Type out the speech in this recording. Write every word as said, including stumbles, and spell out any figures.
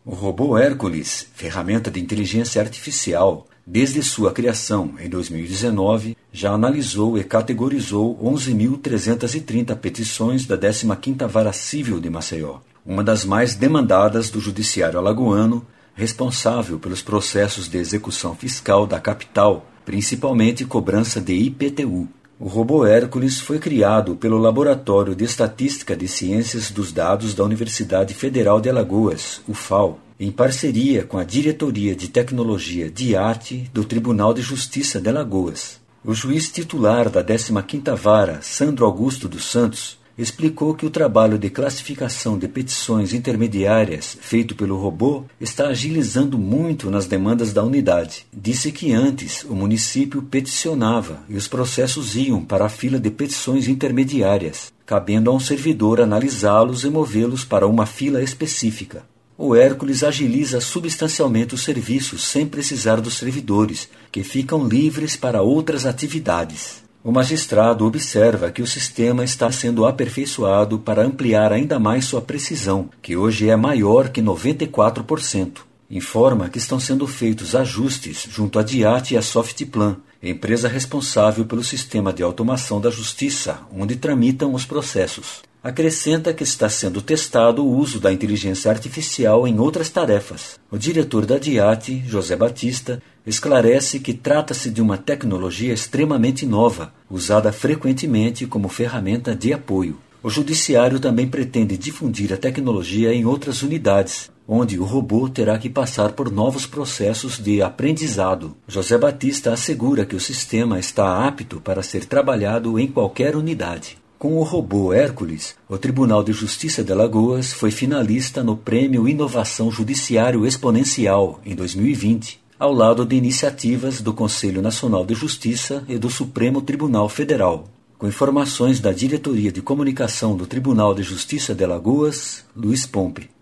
O robô Hércules, ferramenta de inteligência artificial, desde sua criação em dois mil e dezenove, já analisou e categorizou onze mil trezentas e trinta petições da décima quinta Vara Civil de Maceió, uma das mais demandadas do Judiciário alagoano, responsável pelos processos de execução fiscal da capital, principalmente cobrança de I P T U. O robô Hércules foi criado pelo Laboratório de Estatística de Ciências dos Dados da Universidade Federal de Alagoas, U F A L, em parceria com a Diretoria de Tecnologia D I A T do Tribunal de Justiça de Alagoas. O juiz titular da décima quinta Vara, Sandro Augusto dos Santos, explicou que o trabalho de classificação de petições intermediárias feito pelo robô está agilizando muito nas demandas da unidade. Disse que antes o município peticionava e os processos iam para a fila de petições intermediárias, cabendo a um servidor analisá-los e movê-los para uma fila específica. O Hércules agiliza substancialmente os serviços sem precisar dos servidores, que ficam livres para outras atividades. O magistrado observa que o sistema está sendo aperfeiçoado para ampliar ainda mais sua precisão, que hoje é maior que noventa e quatro por cento. Informa que estão sendo feitos ajustes junto à D I A T e à Softplan, empresa responsável pelo sistema de automação da Justiça, onde tramitam os processos. Acrescenta que está sendo testado o uso da inteligência artificial em outras tarefas. O diretor da D I A T, José Batista, esclarece que trata-se de uma tecnologia extremamente nova, usada frequentemente como ferramenta de apoio. O Judiciário também pretende difundir a tecnologia em outras unidades, onde o robô terá que passar por novos processos de aprendizado. José Batista assegura que o sistema está apto para ser trabalhado em qualquer unidade. Com o robô Hércules, o Tribunal de Justiça de Alagoas foi finalista no Prêmio Inovação Judiciário Exponencial, em dois mil e vinte, ao lado de iniciativas do Conselho Nacional de Justiça e do Supremo Tribunal Federal. Com informações da Diretoria de Comunicação do Tribunal de Justiça de Alagoas, Luiz Pompe.